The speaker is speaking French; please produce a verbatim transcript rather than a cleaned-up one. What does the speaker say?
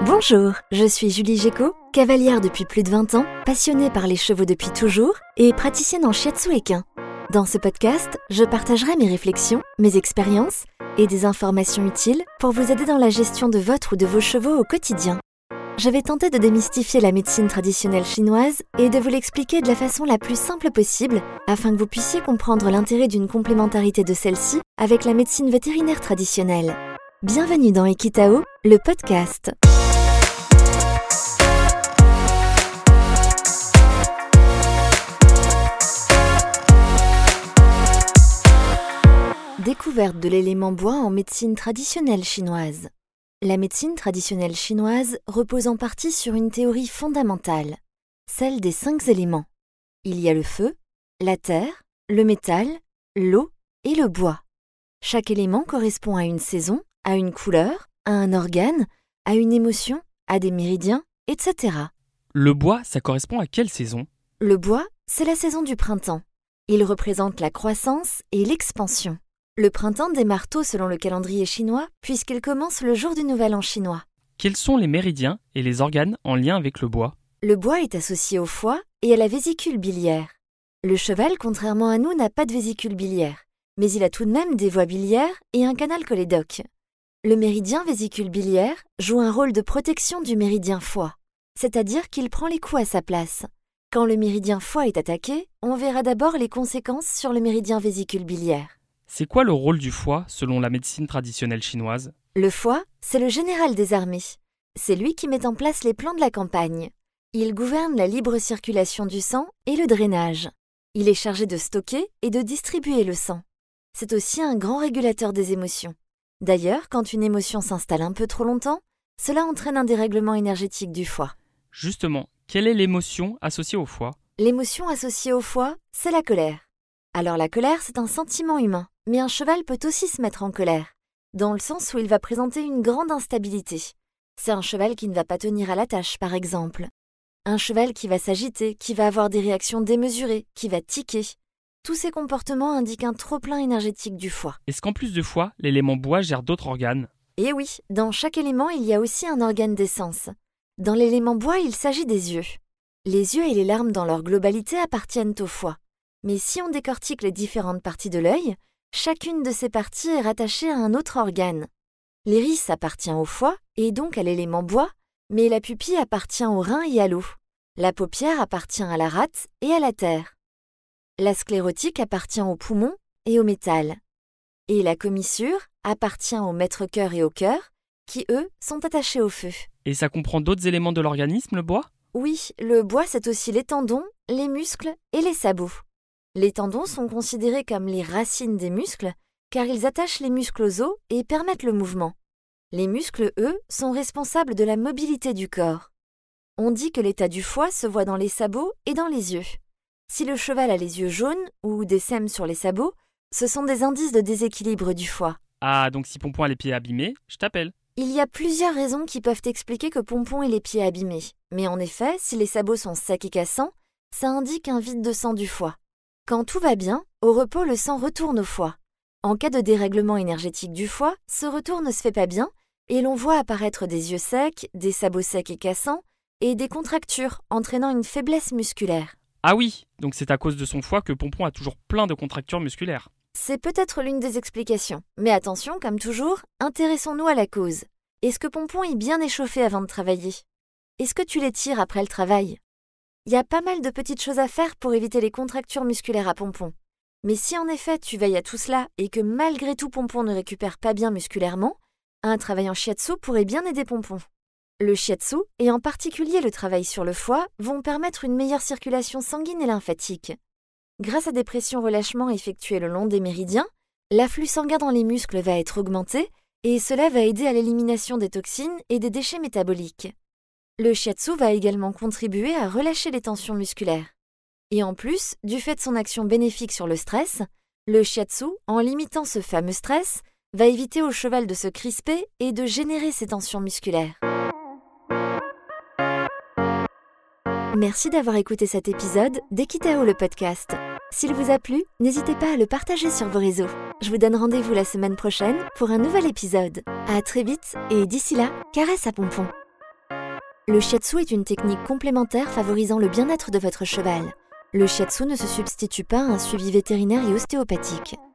Bonjour, je suis Julie Géco, cavalière depuis plus de vingt ans, passionnée par les chevaux depuis toujours et praticienne en shiatsu équin. Dans ce podcast, je partagerai mes réflexions, mes expériences et des informations utiles pour vous aider dans la gestion de votre ou de vos chevaux au quotidien. Je vais tenter de démystifier la médecine traditionnelle chinoise et de vous l'expliquer de la façon la plus simple possible afin que vous puissiez comprendre l'intérêt d'une complémentarité de celle-ci avec la médecine vétérinaire traditionnelle. Bienvenue dans Equitao, le podcast. Découverte de l'élément bois en médecine traditionnelle chinoise. La médecine traditionnelle chinoise repose en partie sur une théorie fondamentale, celle des cinq éléments. Il y a le feu, la terre, le métal, l'eau et le bois. Chaque élément correspond à une saison, à une couleur, à un organe, à une émotion, à des méridiens, et cetera. Le bois, ça correspond à quelle saison ? Le bois, c'est la saison du printemps. Il représente la croissance et l'expansion. Le printemps démarre tôt selon le calendrier chinois puisqu'il commence le jour du nouvel an chinois. Quels sont les méridiens et les organes en lien avec le bois ? Le bois est associé au foie et à la vésicule biliaire. Le cheval, contrairement à nous, n'a pas de vésicule biliaire, mais il a tout de même des voies biliaires et un canal cholédoque. Le méridien vésicule biliaire joue un rôle de protection du méridien foie, c'est-à-dire qu'il prend les coups à sa place. Quand le méridien foie est attaqué, on verra d'abord les conséquences sur le méridien vésicule biliaire. C'est quoi le rôle du foie selon la médecine traditionnelle chinoise ? Le foie, c'est le général des armées. C'est lui qui met en place les plans de la campagne. Il gouverne la libre circulation du sang et le drainage. Il est chargé de stocker et de distribuer le sang. C'est aussi un grand régulateur des émotions. D'ailleurs, quand une émotion s'installe un peu trop longtemps, cela entraîne un dérèglement énergétique du foie. Justement, quelle est l'émotion associée au foie ? L'émotion associée au foie, c'est la colère. Alors la colère, c'est un sentiment humain, mais un cheval peut aussi se mettre en colère, dans le sens où il va présenter une grande instabilité. C'est un cheval qui ne va pas tenir à la tâche, par exemple. Un cheval qui va s'agiter, qui va avoir des réactions démesurées, qui va tiquer. Tous ces comportements indiquent un trop-plein énergétique du foie. Est-ce qu'en plus de foie, l'élément bois gère d'autres organes ? Eh oui, dans chaque élément, il y a aussi un organe d'essence. Dans l'élément bois, il s'agit des yeux. Les yeux et les larmes dans leur globalité appartiennent au foie. Mais si on décortique les différentes parties de l'œil, chacune de ces parties est rattachée à un autre organe. L'iris appartient au foie et donc à l'élément bois, mais la pupille appartient au rein et à l'eau. La paupière appartient à la rate et à la terre. La sclérotique appartient aux poumons et au métal. Et la commissure appartient au maître-cœur et au cœur, qui eux sont attachés au feu. Et ça comprend d'autres éléments de l'organisme, le bois ? Oui, le bois c'est aussi les tendons, les muscles et les sabots. Les tendons sont considérés comme les racines des muscles car ils attachent les muscles aux os et permettent le mouvement. Les muscles, eux, sont responsables de la mobilité du corps. On dit que l'état du foie se voit dans les sabots et dans les yeux. Si le cheval a les yeux jaunes ou des sèmes sur les sabots, ce sont des indices de déséquilibre du foie. Ah, donc si Pompon a les pieds abîmés, je t'appelle. Il y a plusieurs raisons qui peuvent expliquer que Pompon ait les pieds abîmés. Mais en effet, si les sabots sont secs et cassants, ça indique un vide de sang du foie. Quand tout va bien, au repos, le sang retourne au foie. En cas de dérèglement énergétique du foie, ce retour ne se fait pas bien et l'on voit apparaître des yeux secs, des sabots secs et cassants et des contractures entraînant une faiblesse musculaire. Ah oui, donc c'est à cause de son foie que Pompon a toujours plein de contractures musculaires. C'est peut-être l'une des explications. Mais attention, comme toujours, intéressons-nous à la cause. Est-ce que Pompon est bien échauffé avant de travailler ? Est-ce que tu l'étires après le travail ? Il y a pas mal de petites choses à faire pour éviter les contractures musculaires à Pompon. Mais si en effet tu veilles à tout cela et que malgré tout Pompon ne récupère pas bien musculairement, un travail en shiatsu pourrait bien aider Pompon. Le shiatsu, et en particulier le travail sur le foie, vont permettre une meilleure circulation sanguine et lymphatique. Grâce à des pressions-relâchements effectuées le long des méridiens, l'afflux sanguin dans les muscles va être augmenté et cela va aider à l'élimination des toxines et des déchets métaboliques. Le shiatsu va également contribuer à relâcher les tensions musculaires. Et en plus, du fait de son action bénéfique sur le stress, le shiatsu, en limitant ce fameux stress, va éviter au cheval de se crisper et de générer ces tensions musculaires. Merci d'avoir écouté cet épisode d'Equitao le podcast. S'il vous a plu, n'hésitez pas à le partager sur vos réseaux. Je vous donne rendez-vous la semaine prochaine pour un nouvel épisode. À très vite et d'ici là, caresse à Pompon. Le shiatsu est une technique complémentaire favorisant le bien-être de votre cheval. Le shiatsu ne se substitue pas à un suivi vétérinaire et ostéopathique.